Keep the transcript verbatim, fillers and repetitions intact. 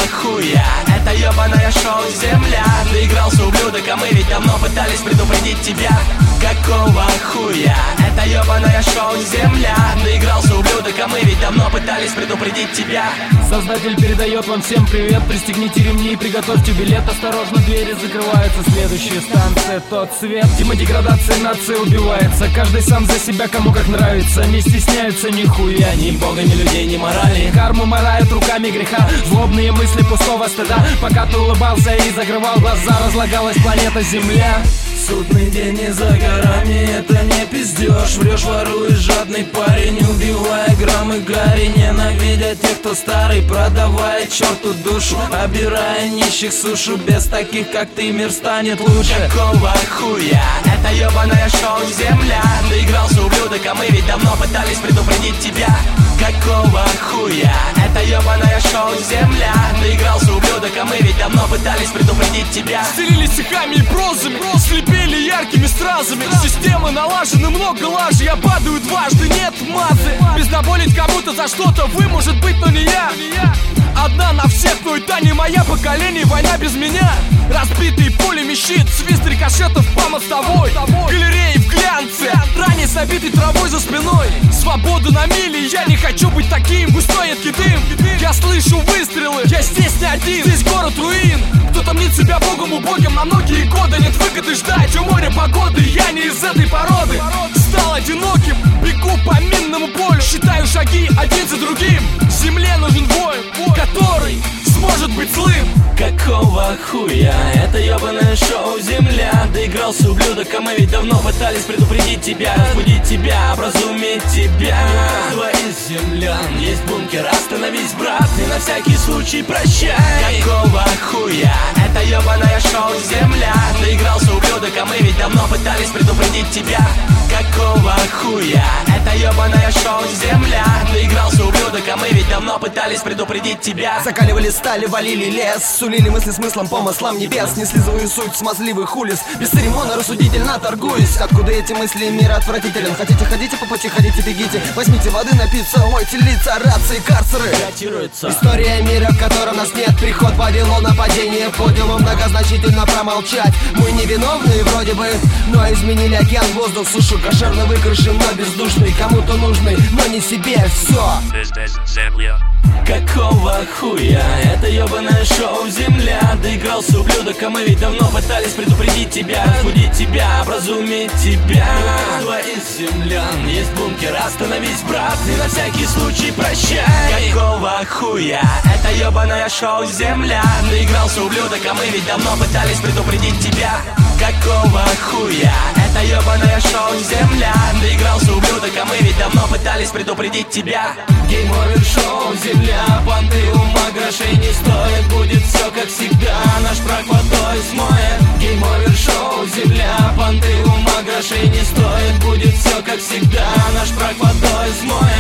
хуя? Это ебаное шоу «Земля». Доигрался ублюдок, а мы ведь давно пытались предупредить тебя. Какого хуя? Это ебаное шоу «Земля». Доигрался ублюдок, а мы ведь давно пытались предупредить тебя. Создатель передает вам всем привет. Пристегните ремни и приготовьте билет. Осторожно, двери закрываются. Следующая станция — тот свет. Тема деградации нации убивается. Каждый сам за себя, кому как нравится. Не стесняются нихуя, ни бога, ни людей, ни морали. Карму марают руками греха. Злобные мысли пустого стыда. Пока ты улыбался и закрывал глаза, разлагалась планета Земля. Судный день не за горами, это не пиздешь. Врешь, воруешь, жадный парень, убивая граммы гари. Ненавидя тех, кто старый, продавая черту душу, обирая нищих сушу. Без таких, как ты, мир станет лучше. Какого хуя? Это ебаное шоу «Земля». Доигрался ублюдок, а мы ведь давно пытались предупредить тебя. Какого хуя? Это ебаное шоу «Земля». Доигрался ублюдок, а мы ведь давно пытались предупредить тебя. Стелили стихами и прозами, слепили яркими стразами. Системы налажены, много лажи. Я падаю дважды, нет мазы. Безнаболить кому-то за что-то вы, может быть, но не я. Одна на всех, но это не моя поколение, война без меня. Разбитые пулями щит, свист рикошетов по мостовой. Галереи в глянце, ранее с набитой травой за спиной. Свободу на мили, я не хочу быть таким. Густой едкий дым, я слышу выстрелы. Я здесь не один, здесь город руин. Кто-то мнит себя богом убогим на многие годы. Нет выгоды ждать у моря погоды. Я не из этой породы. Стал одиноким, бегу по минному полю. Считаю шаги один за другим. Земле нужен воин, который сможет быть злым. Какого хуя? Это ебаное шоу «Земля». Доигрался ублюдок, а мы ведь давно пытались предупредить тебя, разбудить тебя, образумить тебя. Твои землян, есть бункер, остановись, брат, и на всякий случай прощай. Какого хуя? Это ебаное шоу «Земля». Доигрался ублюдок, а мы ведь давно пытались предупредить тебя. Какого хуя? Это ебаное шоу «Земля». Доигрался ублюдок, а мы ведь давно пытались предупредить тебя. Закаливали стали, валили лес, сулили мысли смыслом по маслам небес. Несли свою суть смазливых улиц, без церемона рассудительно торгуюсь. Откуда эти мысли, мир отвратителен? Хотите, ходите по пути, ходите, бегите. Возьмите воды напиться, мойте лица, рации, карцеры. История мира, в котором нас нет. Приход Вавилона, падение подиума, многозначительно промолчать. Мы невиновные вроде бы, но изменили океан, воздух, сушу. Кошерно выкрашен, но бездушный, кому-то нужный, но не себе, все. Какого хуя? Это ебаное шоу «Земля». Доигрался ублюдок, а мы ведь давно пытались предупредить тебя, разбудить тебя, образумить тебя. Твоих землян, есть бункер, остановись, брат, и на всякий случай прощай. Какого хуя? Это ебаное шоу «Земля». Доигрался ублюдок, а мы ведь давно пытались предупредить тебя. Какого хуя? Это ебаное шоу «Земля». Доигрался ублюдок, а мы ведь давно пытались предупредить тебя. Гейм-овер шоу «Земля». Понты ума грошей не стоит. Будет все как всегда, наш брак водой смоет. Гейм-овер шоу «Земля». Понты ума грошей не стоит. Будет все как всегда, наш брак водой смоет.